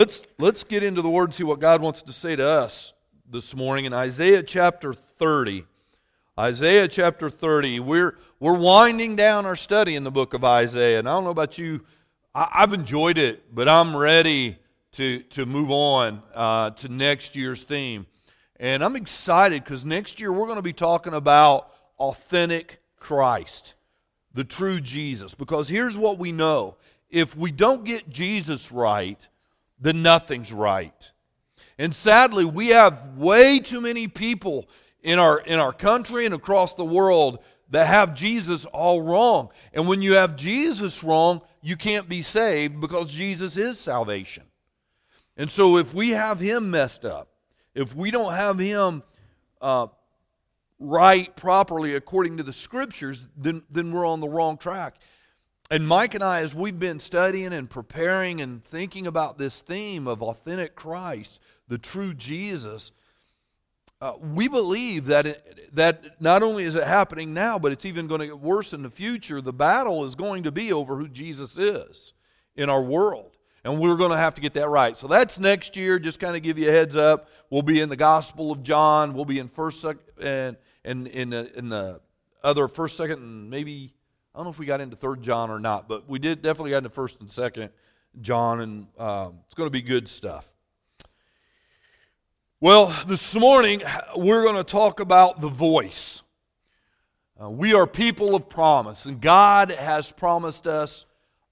Let's get into the Word and see what God wants to say to us this morning in Isaiah chapter 30. Isaiah chapter 30. We're winding down our study in the book of Isaiah. And I don't know about you, I've enjoyed it, but I'm ready to move on to next year's theme. And I'm excited because next year we're going to be talking about authentic Christ, the true Jesus. Because here's what we know. If we don't get Jesus right, then nothing's right. And sadly, we have way too many people in our country and across the world that have Jesus all wrong. And when you have Jesus wrong, you can't be saved because Jesus is salvation. And so if we have Him messed up, if we don't have Him right properly according to the Scriptures, then we're on the wrong track. And Mike and I, as we've been studying and preparing and thinking about this theme of authentic Christ, the true Jesus, we believe that not only is it happening now, but it's even going to get worse in the future. The battle is going to be over who Jesus is in our world. And we're going to have to get that right. So that's next year. Just kind of give you a heads up. We'll be in the Gospel of John. We'll be in first, second, and in the other first, second, and maybe, I don't know if we got into 3rd John or not, but we definitely got into 1st and 2nd John, and it's going to be good stuff. Well, this morning we're going to talk about the voice. We are people of promise, and God has promised us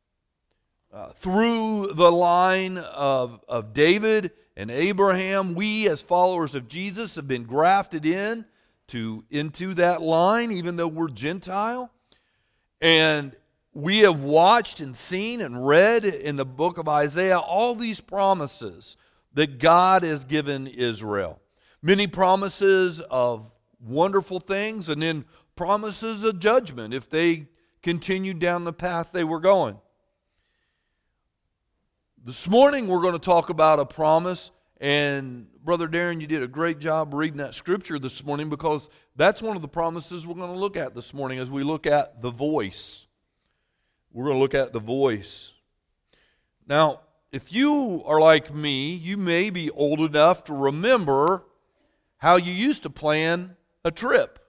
through the line of David and Abraham. We, as followers of Jesus, have been grafted into that line, even though we're Gentile. And we have watched and seen and read in the book of Isaiah all these promises that God has given Israel. Many promises of wonderful things, and then promises of judgment if they continued down the path they were going. This morning we're going to talk about a promise, and Brother Darren, you did a great job reading that scripture this morning, because that's one of the promises we're going to look at this morning as we look at the voice. We're going to look at the voice. Now, if you are like me, you may be old enough to remember how you used to plan a trip.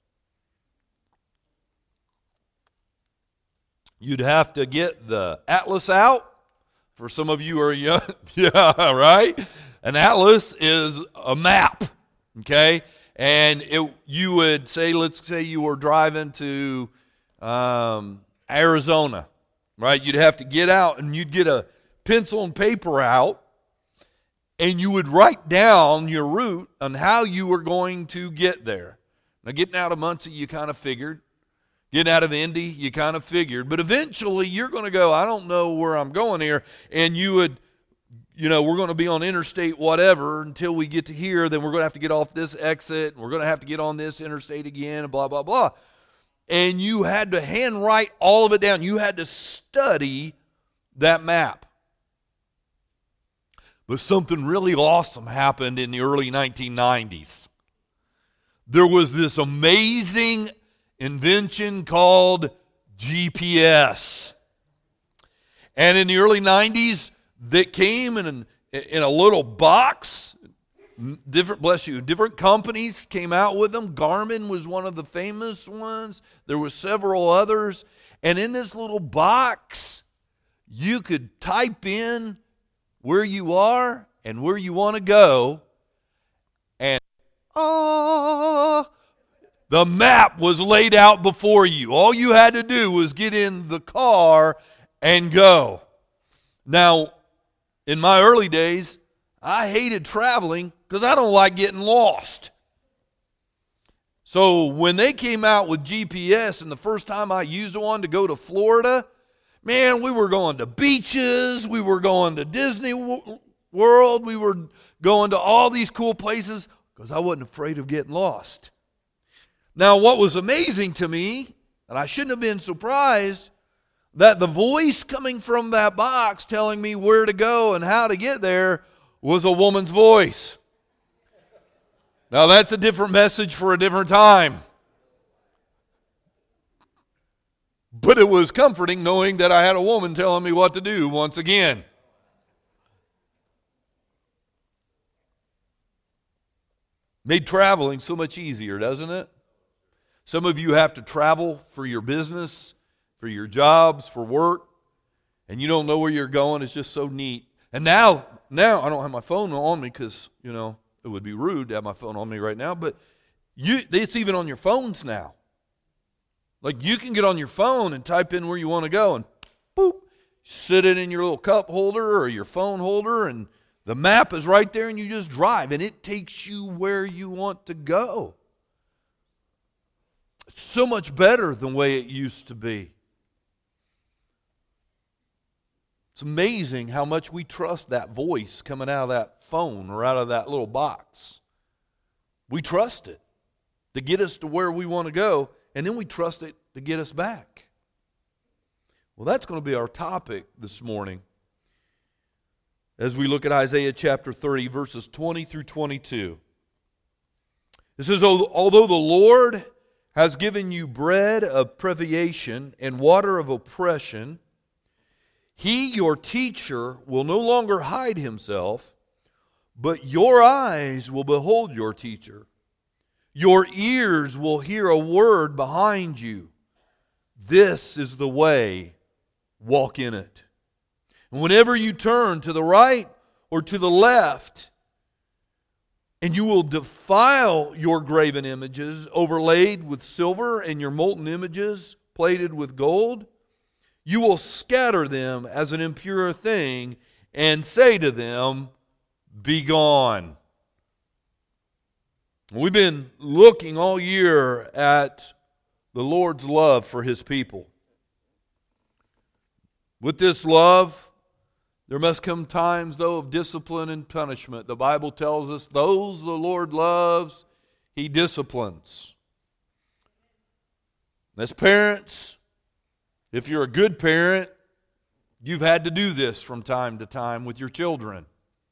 You'd have to get the atlas out. For some of you who are young, yeah, right? An atlas is a map, okay? And you would say, let's say you were driving to Arizona, right? You'd have to get out and you'd get a pencil and paper out, and you would write down your route on how you were going to get there. Now, getting out of Muncie, you kind of figured. Getting out of Indy, you kind of figured. But eventually, you're going to go, I don't know where I'm going here. And you would, we're going to be on interstate whatever until we get to here. Then we're going to have to get off this exit. And we're going to have to get on this interstate again, and blah, blah, blah. And you had to handwrite all of it down. You had to study that map. But something really awesome happened in the early 1990s. There was this amazing invention called GPS. And in the early 90s, that came in a little box. Different companies came out with them. Garmin was one of the famous ones. There were several others. And in this little box, you could type in where you are and where you want to go. And the map was laid out before you. All you had to do was get in the car and go. Now, in my early days, I hated traveling because I don't like getting lost. So when they came out with GPS, and the first time I used one to go to Florida, man, we were going to beaches, we were going to Disney World, we were going to all these cool places because I wasn't afraid of getting lost. Now, what was amazing to me, and I shouldn't have been surprised, that the voice coming from that box telling me where to go and how to get there was a woman's voice. Now, that's a different message for a different time. But it was comforting knowing that I had a woman telling me what to do once again. Made traveling so much easier, doesn't it? Some of you have to travel for your business, for your jobs, for work, and you don't know where you're going. It's just so neat. And now I don't have my phone on me because, it would be rude to have my phone on me right now, but it's even on your phones now. Like you can get on your phone and type in where you want to go and boop, sit it in your little cup holder or your phone holder and the map is right there and you just drive and it takes you where you want to go. It's so much better than the way it used to be. It's amazing how much we trust that voice coming out of that phone or out of that little box. We trust it to get us to where we want to go, and then we trust it to get us back. Well, that's going to be our topic this morning as we look at Isaiah chapter 30, verses 20 through 22. It says, although the Lord has given you bread of privation and water of oppression, He, your teacher, will no longer hide himself, but your eyes will behold your teacher. Your ears will hear a word behind you. This is the way, walk in it. And whenever you turn to the right or to the left, and you will defile your graven images overlaid with silver and your molten images plated with gold, you will scatter them as an impure thing and say to them, be gone. We've been looking all year at the Lord's love for His people. With this love, there must come times, though, of discipline and punishment. The Bible tells us those the Lord loves, He disciplines. As parents, if you're a good parent, you've had to do this from time to time with your children.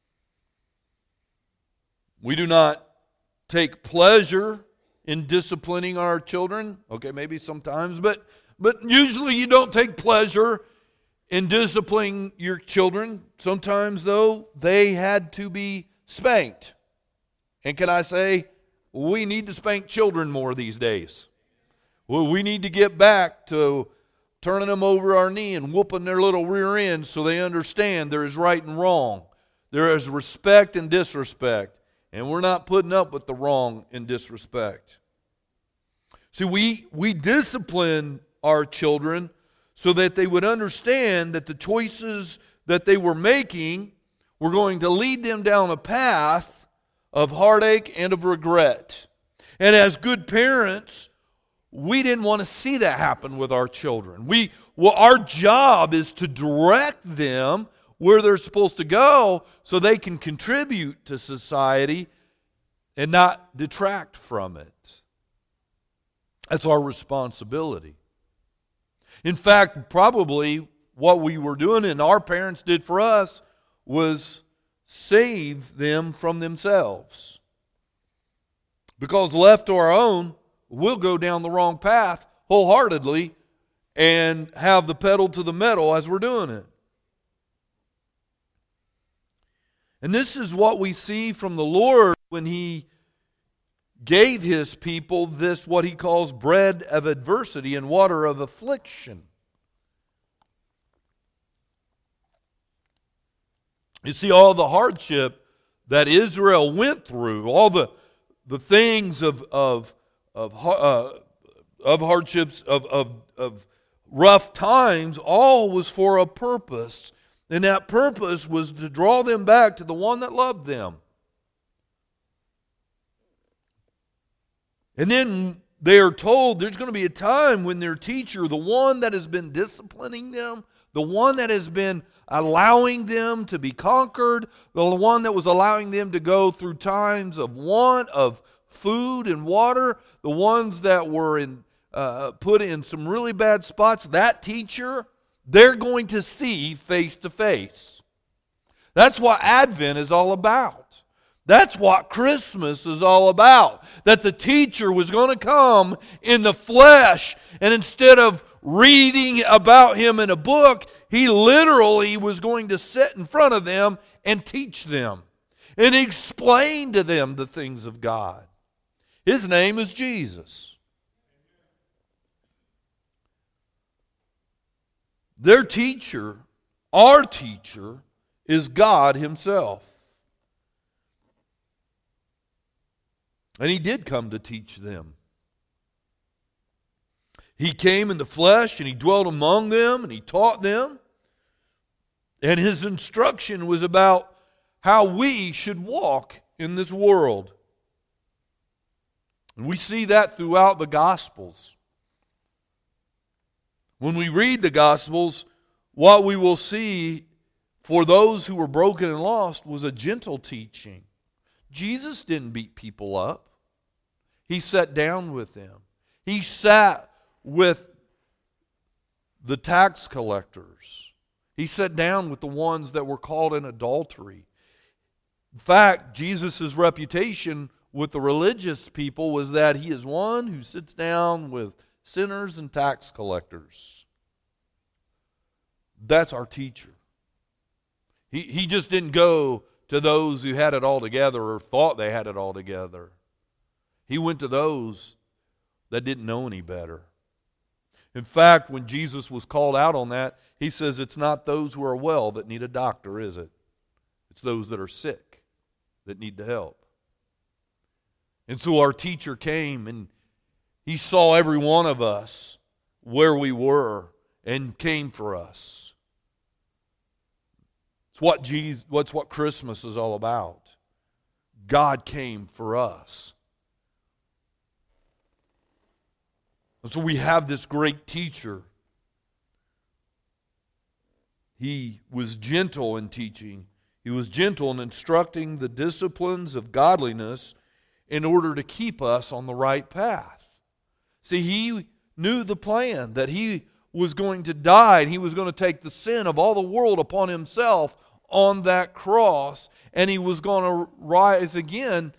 We do not take pleasure in disciplining our children. Okay, maybe sometimes, but usually you don't take pleasure in disciplining your children. Sometimes, though, they had to be spanked. And can I say, we need to spank children more these days. Well, we need to get back to turning them over our knee and whooping their little rear end so they understand there is right and wrong. There is respect and disrespect. And we're not putting up with the wrong and disrespect. See, we discipline our children so that they would understand that the choices that they were making were going to lead them down a path of heartache and of regret. And as good parents, we didn't want to see that happen with our children. Our job is to direct them where they're supposed to go so they can contribute to society and not detract from it. That's our responsibility. In fact, probably what we were doing and our parents did for us was save them from themselves. Because left to our own, we'll go down the wrong path wholeheartedly and have the pedal to the metal as we're doing it. And this is what we see from the Lord when He gave His people this, what He calls bread of adversity and water of affliction. You see, all the hardship that Israel went through, all the things of hardships, of rough times, all was for a purpose. And that purpose was to draw them back to the one that loved them. And then they are told there's going to be a time when their teacher, the one that has been disciplining them, the one that has been allowing them to be conquered, the one that was allowing them to go through times of want, of food and water, the ones that were put in some really bad spots, that teacher, they're going to see face to face. That's what Advent is all about. That's what Christmas is all about. That the teacher was going to come in the flesh, and instead of reading about Him in a book, He literally was going to sit in front of them and teach them. and explain to them the things of God. His name is Jesus. Their teacher, our teacher, is God Himself. And He did come to teach them. He came in the flesh and He dwelt among them and He taught them. And His instruction was about how we should walk in this world. And we see that throughout the Gospels. When we read the Gospels, what we will see for those who were broken and lost was a gentle teaching. Jesus didn't beat people up. He sat down with them. He sat with the tax collectors. He sat down with the ones that were caught in adultery. In fact, Jesus' reputation with the religious people was that He is one who sits down with sinners and tax collectors. That's our teacher. He just didn't go to those who had it all together or thought they had it all together. He went to those that didn't know any better. In fact, when Jesus was called out on that, He says it's not those who are well that need a doctor, is it? It's those that are sick that need the help. And so our teacher came and He saw every one of us where we were and came for us. It's what Christmas is all about. God came for us. And so we have this great teacher. He was gentle in teaching. He was gentle in instructing the disciplines of godliness in order to keep us on the right path. See, He knew the plan, that He was going to die and He was going to take the sin of all the world upon Himself on that cross, and He was going to rise again.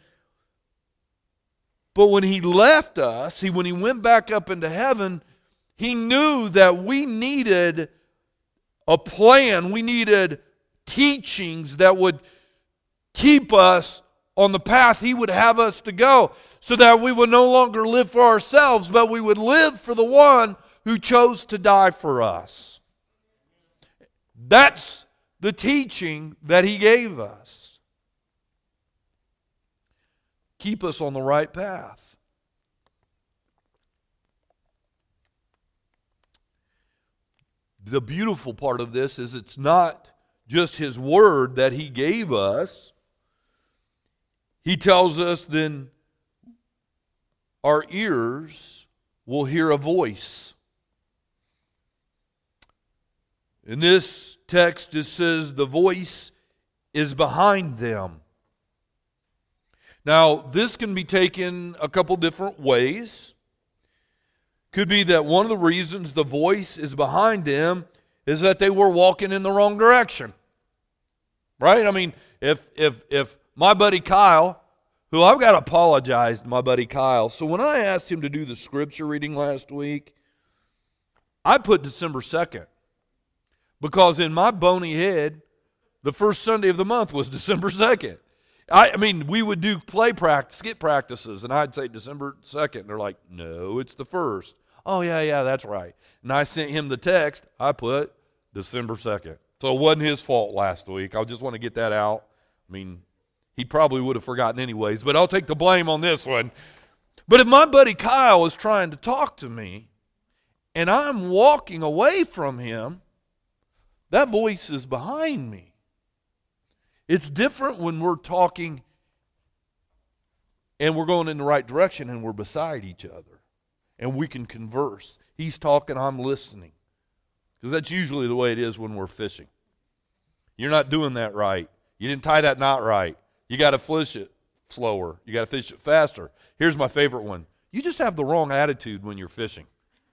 But when He left us, when He went back up into heaven, He knew that we needed a plan. We needed teachings that would keep us on the path He would have us to go, so that we would no longer live for ourselves, but we would live for the one who chose to die for us. That's the teaching that He gave us. Keep us on the right path. The beautiful part of this is it's not just His word that He gave us. He tells us then our ears will hear a voice. In this text it says the voice is behind them. Now, this can be taken a couple different ways. Could be that one of the reasons the voice is behind them is that they were walking in the wrong direction. Right? I mean, if my buddy Kyle, who I've got to apologize to my buddy Kyle. So when I asked him to do the scripture reading last week, I put December 2nd. Because in my bony head, the first Sunday of the month was December 2nd. I mean, we would do skit practices, and I'd say December 2nd. And they're like, no, it's the 1st. Oh, yeah, that's right. And I sent him the text. I put December 2nd. So it wasn't his fault last week. I just want to get that out. I mean, he probably would have forgotten anyways, but I'll take the blame on this one. But if my buddy Kyle is trying to talk to me, and I'm walking away from him, that voice is behind me. It's different when we're talking and we're going in the right direction and we're beside each other and we can converse. He's talking, I'm listening. Because that's usually the way it is when we're fishing. You're not doing that right. You didn't tie that knot right. You got to fish it slower. You got to fish it faster. Here's my favorite one. You just have the wrong attitude when you're fishing.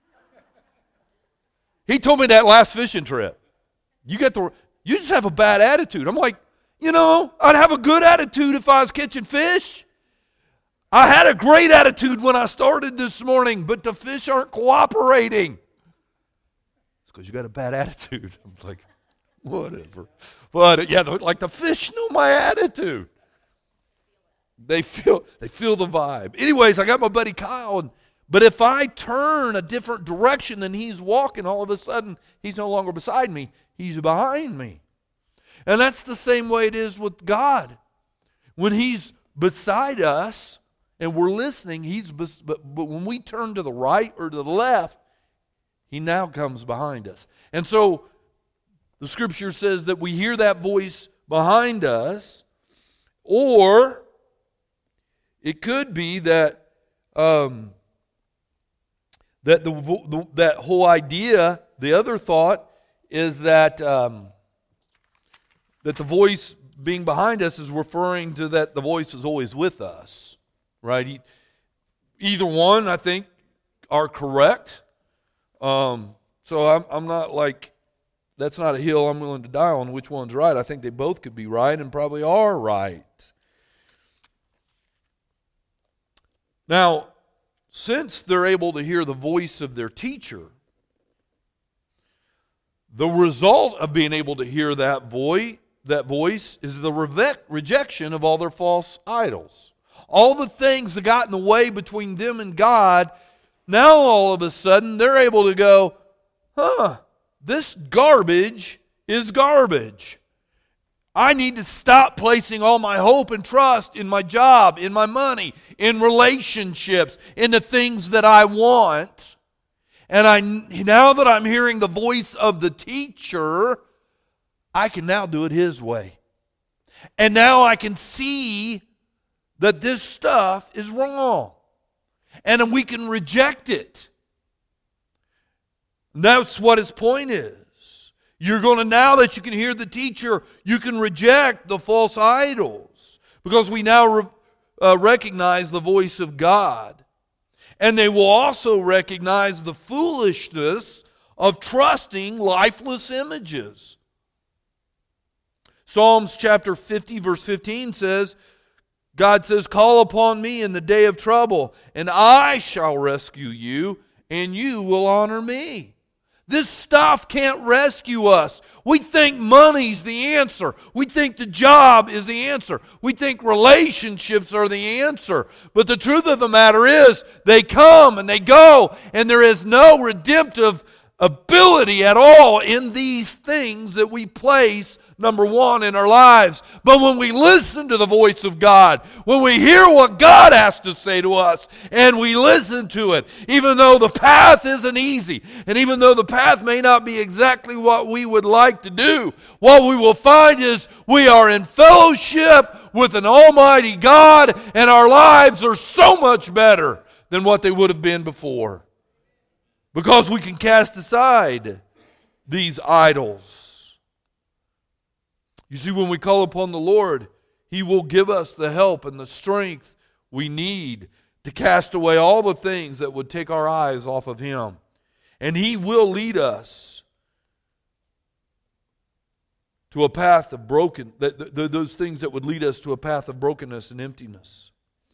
He told me that last fishing trip. You just have a bad attitude. I'm like, I'd have a good attitude if I was catching fish. I had a great attitude when I started this morning, but the fish aren't cooperating. It's because you got a bad attitude. I'm like, whatever. But yeah, like the fish know my attitude. They feel the vibe. Anyways, I got my buddy Kyle, but if I turn a different direction than he's walking, all of a sudden he's no longer beside me, he's behind me. And that's the same way it is with God. When he's beside us and we're listening, but when we turn to the right or to the left, he now comes behind us. And so the scripture says that we hear that voice behind us, or it could be that that whole idea, the other thought is that that the voice being behind us is referring to that the voice is always with us, right? Either one, I think, are correct. So I'm not like, that's not a hill I'm willing to die on which one's right. I think they both could be right and probably are right. Now, since they're able to hear the voice of their teacher, the result of being able to hear that voice is the rejection of all their false idols. All the things that got in the way between them and God, now all of a sudden they're able to go, this garbage is garbage. I need to stop placing all my hope and trust in my job, in my money, in relationships, in the things that I want. And now that I'm hearing the voice of the teacher, I can now do it His way. And now I can see that this stuff is wrong. And then we can reject it. And that's what his point is. You're going to, now that you can hear the teacher, you can reject the false idols. Because we now recognize the voice of God. And they will also recognize the foolishness of trusting lifeless images. Psalms chapter 50 verse 15 says, God says, call upon me in the day of trouble, and I shall rescue you, and you will honor me. This stuff can't rescue us. We think money's the answer. We think the job is the answer. We think relationships are the answer. But the truth of the matter is, they come and they go, and there is no redemptive ability at all in these things that we place number one in our lives. But when we listen to the voice of God, when we hear what God has to say to us, and we listen to it, even though the path isn't easy, and even though the path may not be exactly what we would like to do, what we will find is we are in fellowship with an almighty God, and our lives are so much better than what they would have been before. Because we can cast aside these idols. You see, when we call upon the Lord, He will give us the help and the strength we need to cast away all the things that would take our eyes off of Him. And He will lead us to a path of those things that would lead us to a path of brokenness and emptiness.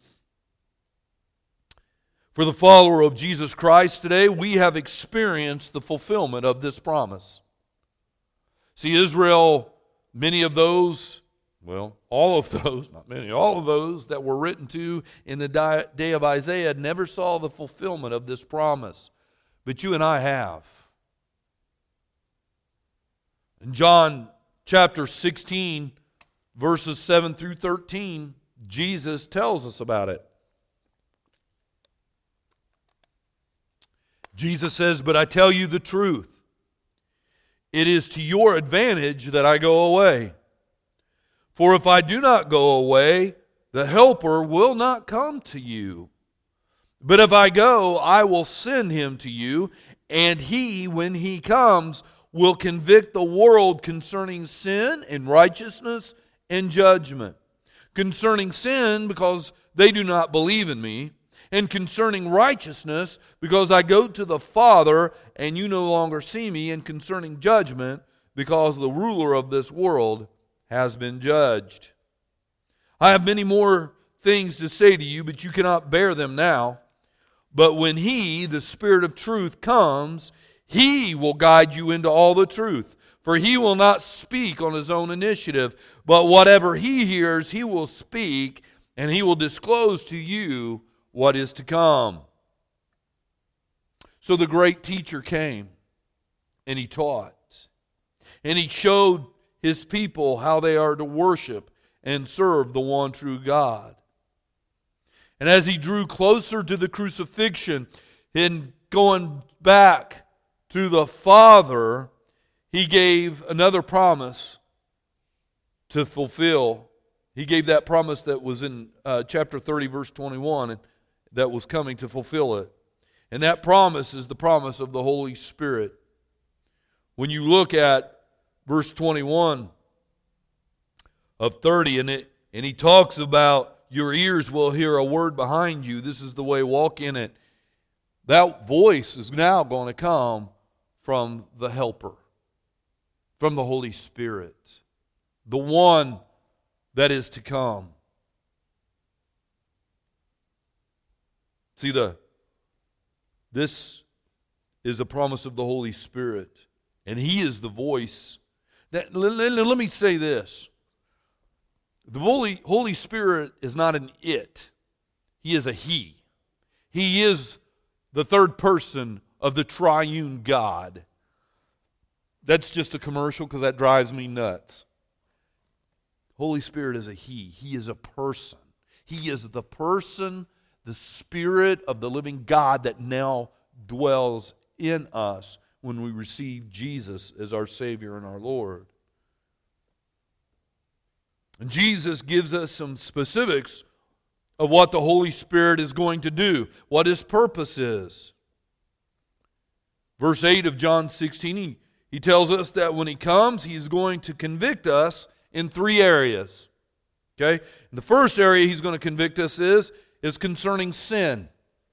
For the follower of Jesus Christ today, we have experienced the fulfillment of this promise. See, Israel, many of those, well, all of those, not many, all of those that were written to in the day of Isaiah never saw the fulfillment of this promise. But you and I have. In John chapter 16, verses 7 through 13, Jesus tells us about it. Jesus says, but I tell you the truth. It is to your advantage that I go away. For if I do not go away, the Helper will not come to you. But if I go, I will send Him to you, and He, when He comes, will convict the world concerning sin and righteousness and judgment. Concerning sin, because they do not believe in me. And concerning righteousness, because I go to the Father, and you no longer see me. And concerning judgment, because the ruler of this world has been judged. I have many more things to say to you, but you cannot bear them now. But when He, the Spirit of truth, comes, He will guide you into all the truth. For He will not speak on His own initiative, but whatever He hears, He will speak, and He will disclose to you what is to come. So the great teacher came, and He taught, and He showed His people how they are to worship and serve the one true God. And as He drew closer to the crucifixion and going back to the Father, He gave another promise to fulfill. He gave that promise that was in chapter 30, verse 21, and that was coming to fulfill it. And that promise is the promise of the Holy Spirit. When you look at verse 21 of 30, and He talks about your ears will hear a word behind you. This is the way, walk in it. That voice is now going to come from the Helper, from the Holy Spirit, the one that is to come. See, this is a promise of the Holy Spirit, and He is the voice. Let me say this. The Holy Spirit is not an it. He is a He. He is the third person of the triune God. That's just a commercial because that drives me nuts. Holy Spirit is a He. He is a person. He is the person, the Spirit of the living God that now dwells in us when we receive Jesus as our Savior and our Lord. And Jesus gives us some specifics of what the Holy Spirit is going to do, what His purpose is. Verse 8 of John 16, he tells us that when He comes, He's going to convict us in three areas. Okay? And the first area He's going to convict us is concerning sin.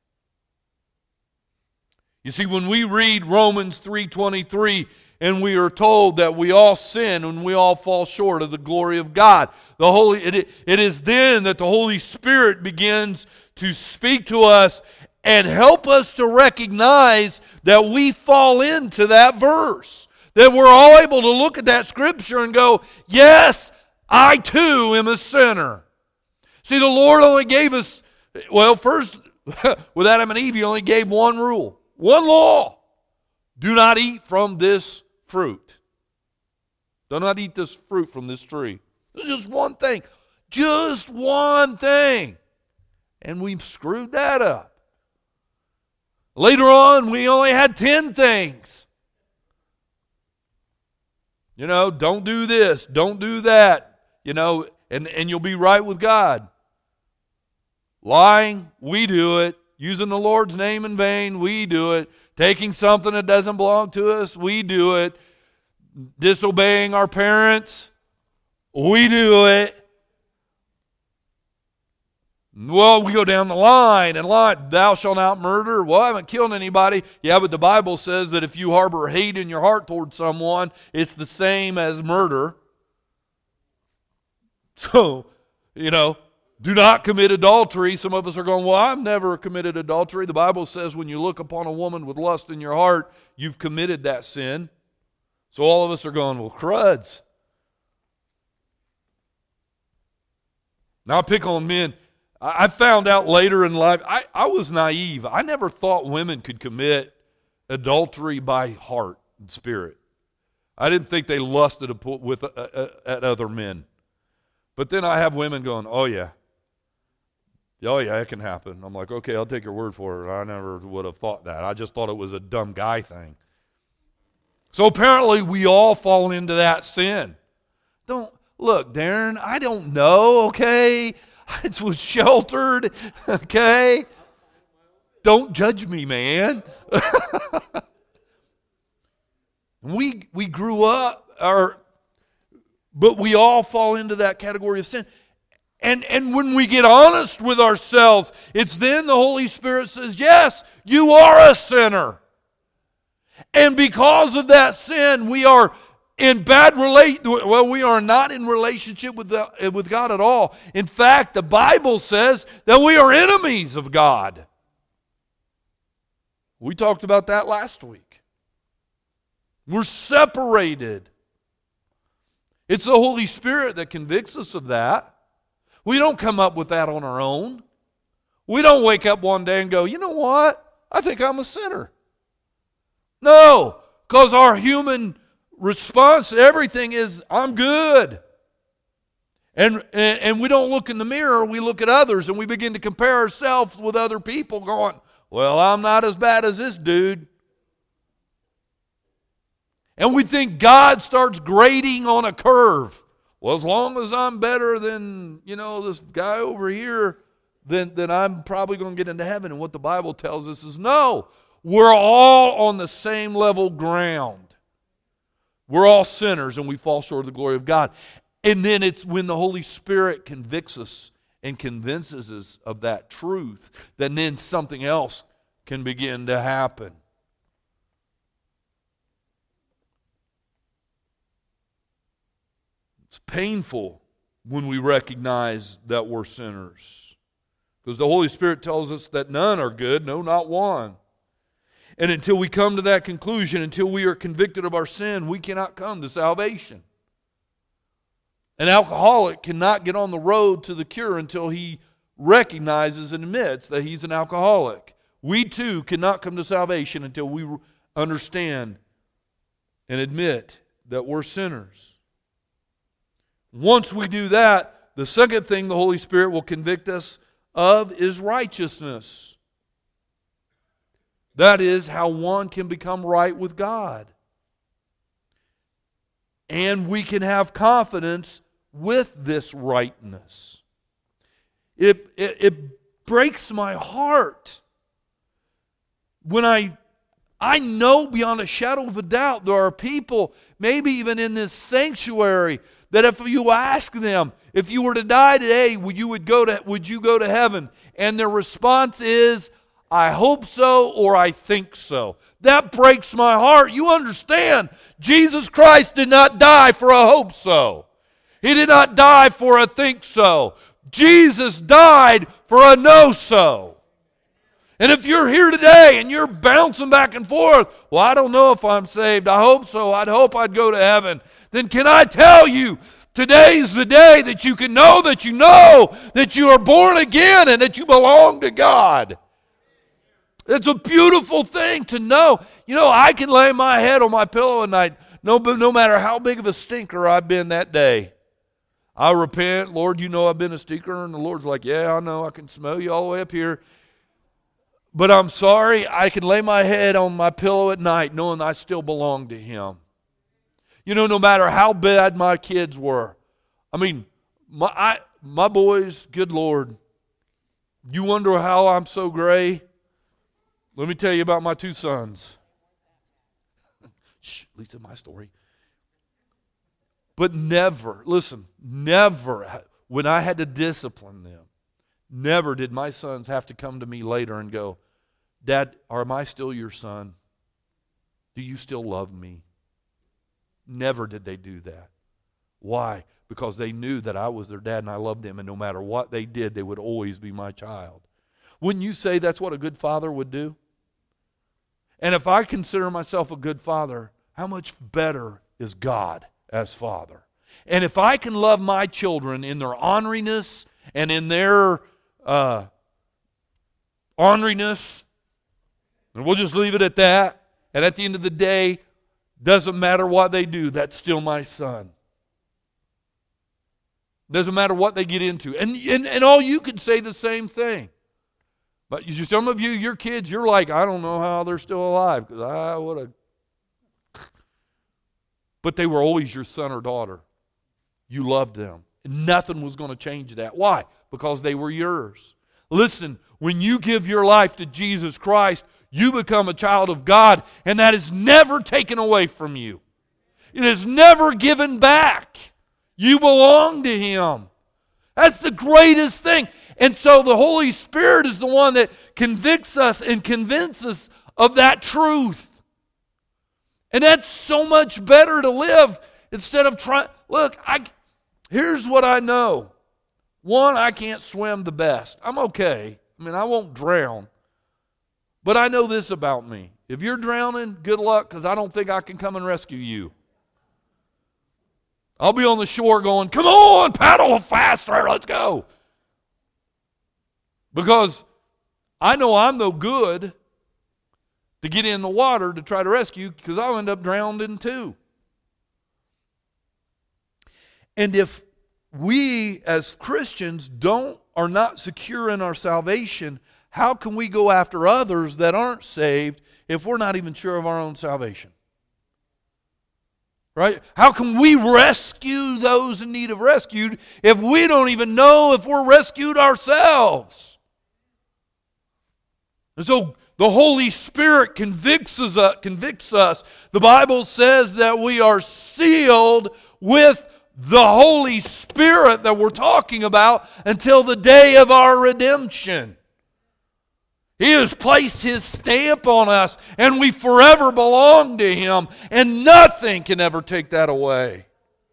You see, when we read Romans 3:23, and we are told that we all sin and we all fall short of the glory of God, it is then that the Holy Spirit begins to speak to us and help us to recognize that we fall into that verse. That we're all able to look at that scripture and go, yes, I too am a sinner. See, the Lord only gave us, first, with Adam and Eve, He only gave one rule, one law. Do not eat from this fruit. Do not eat this fruit from this tree. It's just one thing. Just one thing. And we screwed that up. Later on, we only had 10 things. Don't do this, don't do that, and you'll be right with God. Lying, we do it. Using the Lord's name in vain, we do it. Taking something that doesn't belong to us, we do it. Disobeying our parents, we do it. Well, we go down the line and lie. Thou shalt not murder. Well, I haven't killed anybody. Yeah, but the Bible says that if you harbor hate in your heart towards someone, it's the same as murder. So, do not commit adultery. Some of us are going, well, I've never committed adultery. The Bible says when you look upon a woman with lust in your heart, you've committed that sin. So all of us are going, well, cruds. Now I pick on men. I found out later in life, I was naive. I never thought women could commit adultery by heart and spirit. I didn't think they lusted at other men. But then I have women going, oh yeah, it can happen. I'm like, okay, I'll take your word for it. I never would have thought that. I just thought it was a dumb guy thing. So apparently we all fall into that sin. Look, Darren, I don't know, okay? I was sheltered, okay? Don't judge me, man. We grew up, but we all fall into that category of sin. And when we get honest with ourselves, it's then the Holy Spirit says, yes, you are a sinner. And because of that sin, we are we are not in relationship with God at all. In fact, the Bible says that we are enemies of God. We talked about that last week. We're separated. It's the Holy Spirit that convicts us of that. We don't come up with that on our own. We don't wake up one day and go, you know what? I think I'm a sinner. No, because our human response to everything is, I'm good. And we don't look in the mirror, we look at others and we begin to compare ourselves with other people going, well, I'm not as bad as this dude. And we think God starts grading on a curve. Well, as long as I'm better than, this guy over here, then I'm probably going to get into heaven. And what the Bible tells us is no, we're all on the same level ground. We're all sinners and we fall short of the glory of God. And then it's when the Holy Spirit convicts us and convinces us of that truth, that then something else can begin to happen. It's painful when we recognize that we're sinners, because the Holy Spirit tells us that none are good, no, not one. And until we come to that conclusion, until we are convicted of our sin, we cannot come to salvation. An alcoholic cannot get on the road to the cure until he recognizes and admits that he's an alcoholic. We too cannot come to salvation until we understand and admit that we're sinners. Once we do that, the second thing the Holy Spirit will convict us of is righteousness. That is how one can become right with God. And we can have confidence with this rightness. It breaks my heart when I know beyond a shadow of a doubt there are people, maybe even in this sanctuary, that if you ask them, if you were to die today, would you go to heaven? And their response is, I hope so, or I think so. That breaks my heart. You understand, Jesus Christ did not die for a hope so. He did not die for a think so. Jesus died for a know so. And if you're here today and you're bouncing back and forth, well, I don't know if I'm saved. I hope so. I'd hope I'd go to heaven. Then can I tell you, today's the day that you can know that you are born again and that you belong to God. It's a beautiful thing to know. I can lay my head on my pillow at night, no matter how big of a stinker I've been that day. I repent, Lord, I've been a stinker, and the Lord's like, yeah, I know, I can smell you all the way up here. But I'm sorry, I can lay my head on my pillow at night knowing I still belong to Him. No matter how bad my kids were. I mean, my boys, good Lord, you wonder how I'm so gray? Let me tell you about my two sons. Shh, at least in my story. But never, when I had to discipline them, never did my sons have to come to me later and go, Dad, am I still your son? Do you still love me? Never did they do that. Why? Because they knew that I was their dad and I loved them, and no matter what they did, they would always be my child. Wouldn't you say that's what a good father would do? And if I consider myself a good father, how much better is God as Father? And if I can love my children in their orneriness and in their orneriness, and we'll just leave it at that, and at the end of the day, doesn't matter what they do, that's still my son. Doesn't matter what they get into. And all you could say the same thing. But some of you, your kids, you're like, I don't know how they're still alive, because I would have. But they were always your son or daughter. You loved them. And nothing was going to change that. Why? Because they were yours. Listen, when you give your life to Jesus Christ, you become a child of God, and that is never taken away from you. It is never given back. You belong to Him. That's the greatest thing. And so the Holy Spirit is the one that convicts us and convinces us of that truth. And that's so much better to live instead of trying. Look, here's what I know. One, I can't swim the best. I'm okay. I won't drown. But I know this about me. If you're drowning, good luck, because I don't think I can come and rescue you. I'll be on the shore going, come on, paddle faster, let's go. Because I know I'm no good to get in the water to try to rescue, because I'll end up drowning too. And if we as Christians are not secure in our salvation, how can we go after others that aren't saved if we're not even sure of our own salvation? Right? How can we rescue those in need of rescue if we don't even know if we're rescued ourselves? And so the Holy Spirit convicts us. The Bible says that we are sealed with the Holy Spirit that we're talking about until the day of our redemption. He has placed His stamp on us, and we forever belong to Him, and nothing can ever take that away.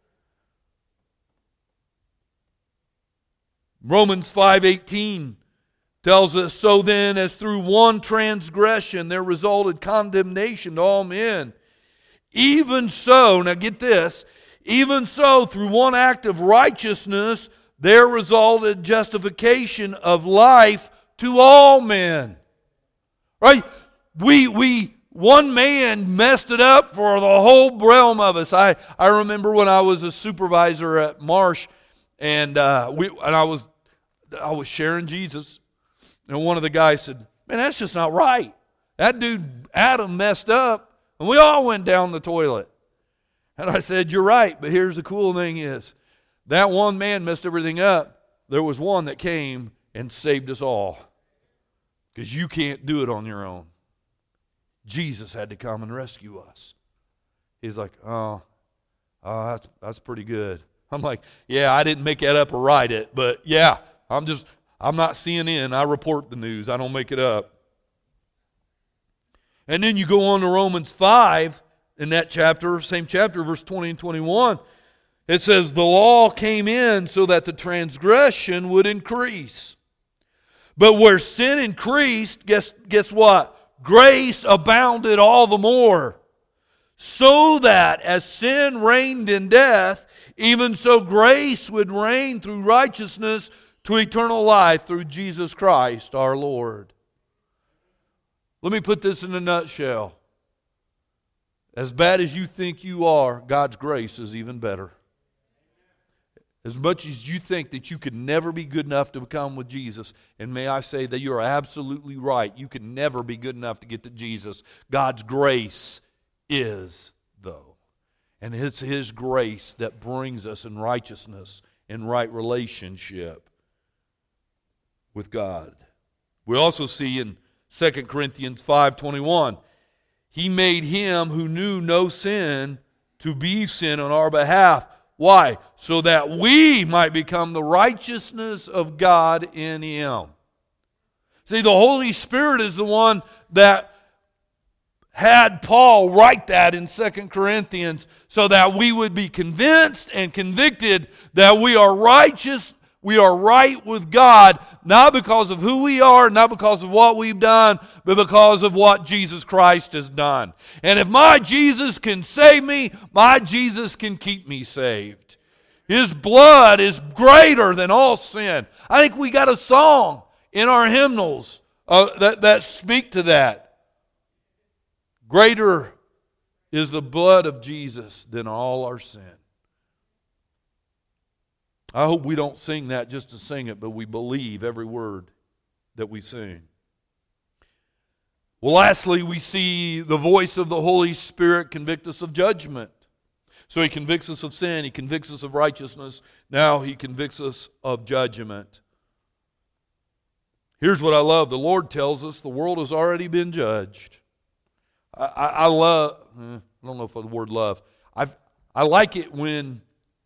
Romans 5:18 tells us, so then, as through one transgression there resulted condemnation to all men, even so, now get this, even so, through one act of righteousness there resulted justification of life to all men. Right? One man messed it up for the whole realm of us. I remember when I was a supervisor at Marsh, and I was sharing Jesus, and one of the guys said, man, that's just not right. That dude Adam messed up, and we all went down the toilet. And I said, you're right, but here's the cool thing is, that one man messed everything up. There was one that came and saved us all. Because you can't do it on your own. Jesus had to come and rescue us. He's like, oh, that's pretty good. I'm like, yeah, I didn't make that up or write it, but yeah, I'm not CNN. I report the news. I don't make it up. And then you go on to Romans 5, in that chapter, same chapter, verse 20 and 21. It says, the law came in so that the transgression would increase. But where sin increased, guess what? Grace abounded all the more. So that as sin reigned in death, even so grace would reign through righteousness to eternal life through Jesus Christ our Lord. Let me put this in a nutshell. As bad as you think you are, God's grace is even better. As much as you think that you could never be good enough to become with Jesus, and may I say that you're absolutely right, you can never be good enough to get to Jesus. God's grace is, though. And it's His grace that brings us in righteousness, in right relationship with God. We also see in 2 Corinthians 5:21, He made Him who knew no sin to be sin on our behalf. Why? So that we might become the righteousness of God in Him. See, the Holy Spirit is the one that had Paul write that in 2 Corinthians so that we would be convinced and convicted that we are righteous, we are right with God, not because of who we are, not because of what we've done, but because of what Jesus Christ has done. And if my Jesus can save me, my Jesus can keep me saved. His blood is greater than all sin. I think we got a song in our hymnals that speak to that. Greater is the blood of Jesus than all our sin. I hope we don't sing that just to sing it, but we believe every word that we sing. Well, lastly, we see the voice of the Holy Spirit convict us of judgment. So He convicts us of sin, He convicts us of righteousness, now He convicts us of judgment. Here's what I love. The Lord tells us the world has already been judged. I don't know if the word love. I like it when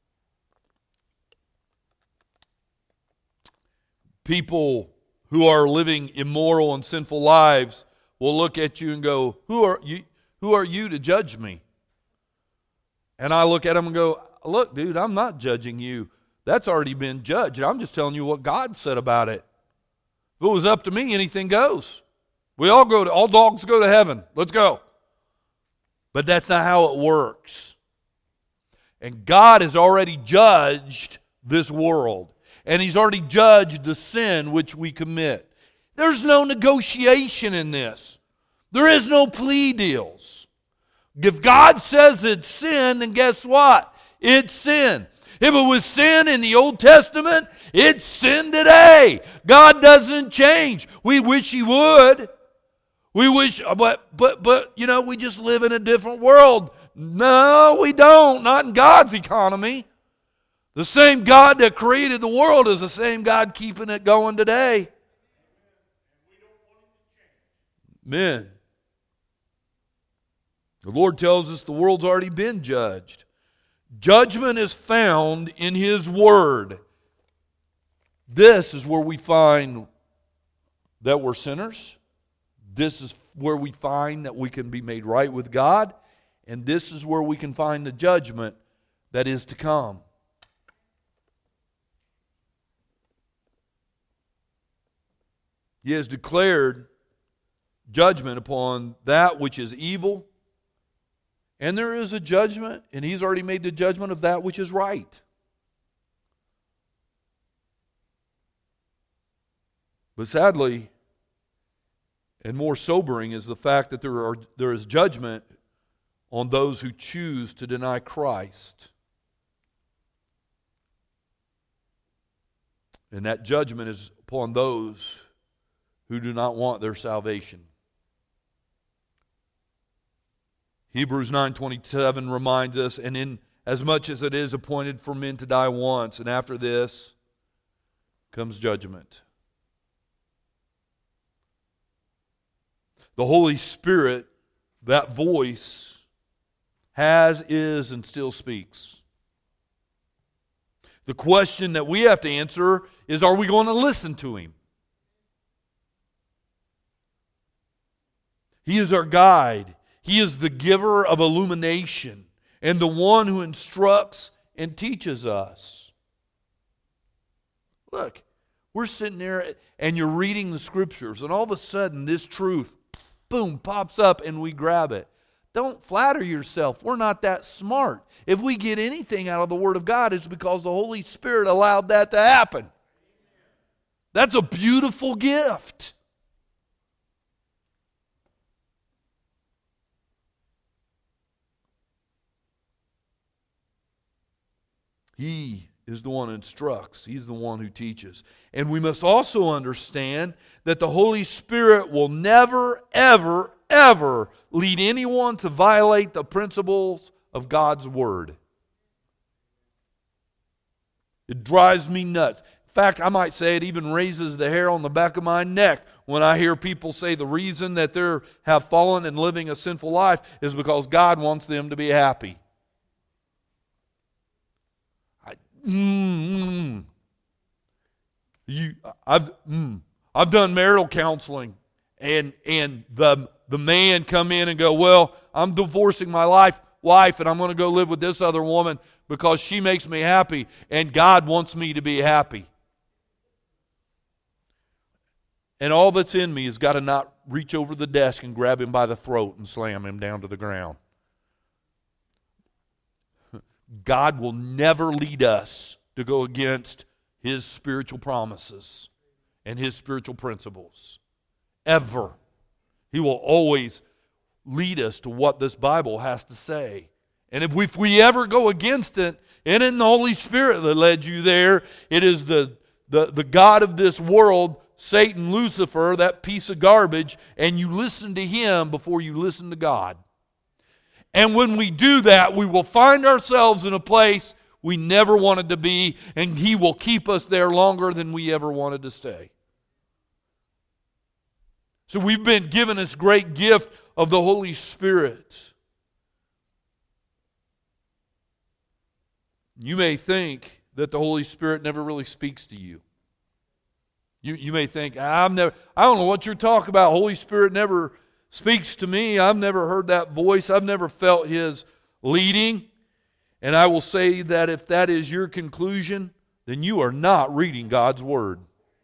people who are living immoral and sinful lives will look at you and go, who are you to judge me? And I look at them and go, look, dude, I'm not judging you. That's already been judged. I'm just telling you what God said about it. If it was up to me, anything goes. All dogs go to heaven. Let's go. But that's not how it works. And God has already judged this world. And He's already judged the sin which we commit. There's no negotiation in this. There is no plea deals. If God says it's sin, then guess what? It's sin. If it was sin in the Old Testament, it's sin today. God doesn't change. We wish He would. We wish, but you know, we just live in a different world. No, we don't. Not in God's economy. The same God that created the world is the same God keeping it going today. Amen. The Lord tells us the world's already been judged. Judgment is found in His Word. This is where we find that we're sinners. This is where we find that we can be made right with God. And this is where we can find the judgment that is to come. He has declared judgment upon that which is evil. And there is a judgment, and He's already made the judgment of that which is right. But sadly, and more sobering, is the fact that there is judgment on those who choose to deny Christ. And that judgment is upon those who do not want their salvation. Hebrews 9:27 reminds us, and in as much as it is appointed for men to die once, and after this comes judgment. The Holy Spirit, that voice, has, is, and still speaks. The question that we have to answer is, are we going to listen to Him? He is our guide. He is the giver of illumination and the one who instructs and teaches us. Look, we're sitting there and you're reading the Scriptures, and all of a sudden this truth, boom, pops up and we grab it. Don't flatter yourself. We're not that smart. If we get anything out of the Word of God, it's because the Holy Spirit allowed that to happen. That's a beautiful gift. He is the one who instructs. He's the one who teaches. And we must also understand that the Holy Spirit will never, ever, ever lead anyone to violate the principles of God's Word. It drives me nuts. In fact, I might say it even raises the hair on the back of my neck when I hear people say the reason that they have fallen and living a sinful life is because God wants them to be happy. I've done marital counseling, and the man come in and go, well, I'm divorcing my wife, and I'm going to go live with this other woman because she makes me happy, and God wants me to be happy. And all that's in me has got to not reach over the desk and grab him by the throat and slam him down to the ground. God will never lead us to go against His spiritual promises and His spiritual principles. Ever. He will always lead us to what this Bible has to say. And if we ever go against it, and in the Holy Spirit that led you there, it is the God of this world, Satan, Lucifer, that piece of garbage, and you listen to him before you listen to God. And when we do that, we will find ourselves in a place we never wanted to be, and He will keep us there longer than we ever wanted to stay. So we've been given this great gift of the Holy Spirit. You may think that the Holy Spirit never really speaks to you. You may think, I don't know what you're talking about. Holy Spirit never speaks to me. I've never heard that voice. I've never felt His leading. And I will say that if that is your conclusion, then you are not reading God's Word.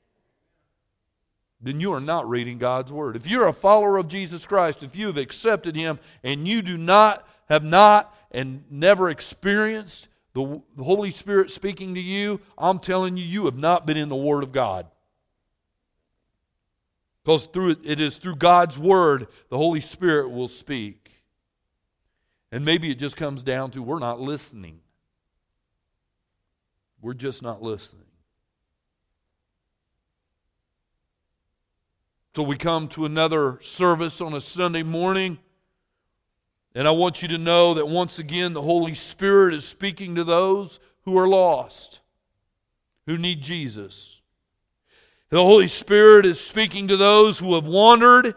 Then you are not reading God's Word. If you're a follower of Jesus Christ, if you have accepted Him and you have not and never experienced the Holy Spirit speaking to you, I'm telling you, you have not been in the Word of God. Because it is through God's Word the Holy Spirit will speak. And maybe it just comes down to we're not listening. We're just not listening. So we come to another service on a Sunday morning, and I want you to know that once again the Holy Spirit is speaking to those who are lost, who need Jesus. The Holy Spirit is speaking to those who have wandered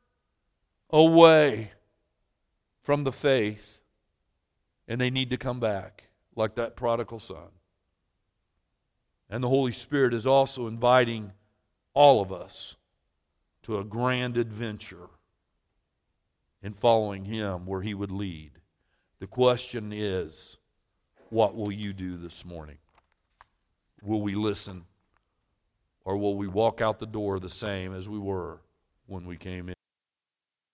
away from the faith, and they need to come back, like that prodigal son. And the Holy Spirit is also inviting all of us to a grand adventure in following Him where He would lead. The question is, what will you do this morning? Will we listen, or will we walk out the door the same as we were when we came in?